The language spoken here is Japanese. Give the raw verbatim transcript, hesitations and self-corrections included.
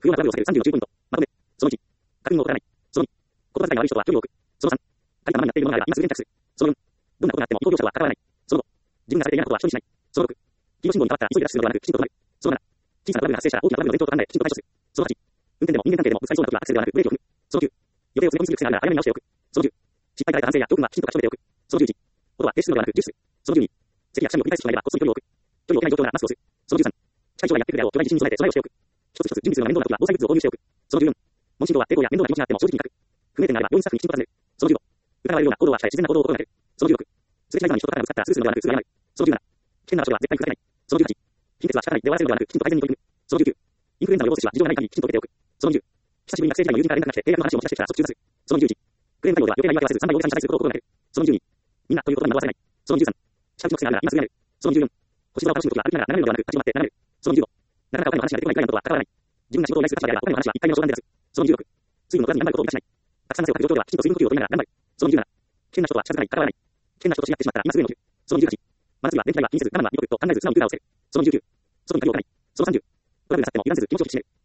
不要なトラブルを避けるさんじゅうの注意ポイント。まとめ。そのいち、確認を怠らない。そのに、言葉遣いの悪い人とは距離を置く。そのさん、仮たまになっているものがあれば今すぐに着手する。そのよん、どんなことがあっても意図業者とは関わらない。そのご、自分がされて嫌なことは人にしない。そのろく、黄色信号に変わったら急いで脱出するのではなくきちんと止まる。そのなな、小さなトラブルが発生したら大きなトラブルの前兆と考えきちんと対処する。そのはち、運転でも人間関係でもぶつかりそうな時はアクセルではなくブレーキを踏む。そのきゅう、予定を詰め込みすぎる癖があるなら早めに直しておく。そのじゅう、失敗から得た反省や教訓はきちんと書き留めておく。そのじゅういち、音は停止するのではなく重視する。そのじゅうに、咳やくしゃみを繰り返す人がいればこっそり距離を置く。距離を置けない状況ならマスクをする。そのじゅうさん、近い将来やってくるであろう巨大地震に備えて備えをしておく。一つ一つ準備するのが面倒な時は防災グッズを購入しておく。そのじゅうよん、問診票は抵抗や面倒な気持ちがあっても正直に書く。不明点があれば病院スタッフにきちんと尋ねる。そのじゅうご、疑われるような行動は控え自然な行動を心がける。そのじゅうろく、すれ違いざまに人と肩がぶつかったらスルーするのではなくすぐ謝る。そのじゅうなな、危険な場所では絶対にふざけない。そのじゅうはち、貧血は仕方ないで終わらせるのではなくきちんと改善に取り組む。そのじゅうきゅう、インフルエンザの予防接種は事情がない限りきちんと受けておく。そのじゅう、久しぶりに学生時代の友人から連絡が来て契約の話を持ち出してきたら即中断する。そのにじゅういち、クレーム対応では余計な言い訳はせずさんばい大げさに謝罪することを心がける。そのにじゅうに、みんなという言葉に惑わされない。そのにじゅうさん、近くの癖があるなら今すぐやる。そのにじゅうよん、星空を楽しむときは歩きながら斜めるのではなく立ち止まって斜める。そのにじゅうご、なかなかお金の話が出てこないクライアントは関わらない。自分が仕事を依頼する立場であればお金の話は一回目の相談で出す。そのにじゅうろく、水分を取らずに頑張ることを満たしない。たくさん汗をかく状況ではきちんと水分補給を取りながら頑張る。そのにじゅうなな、危険な人とは近づかない、関わらない。危険な人と知り合ってしまったら今すぐに落ちる。そのにじゅうはち、真夏日は電気代は気にせず我慢は見送ると考えず素直にクーラーをつける。そのにじゅうきゅう、外に鍵を置かない。そのさんじゅう、トラブルが去っても油断せず気持ちを引き締める。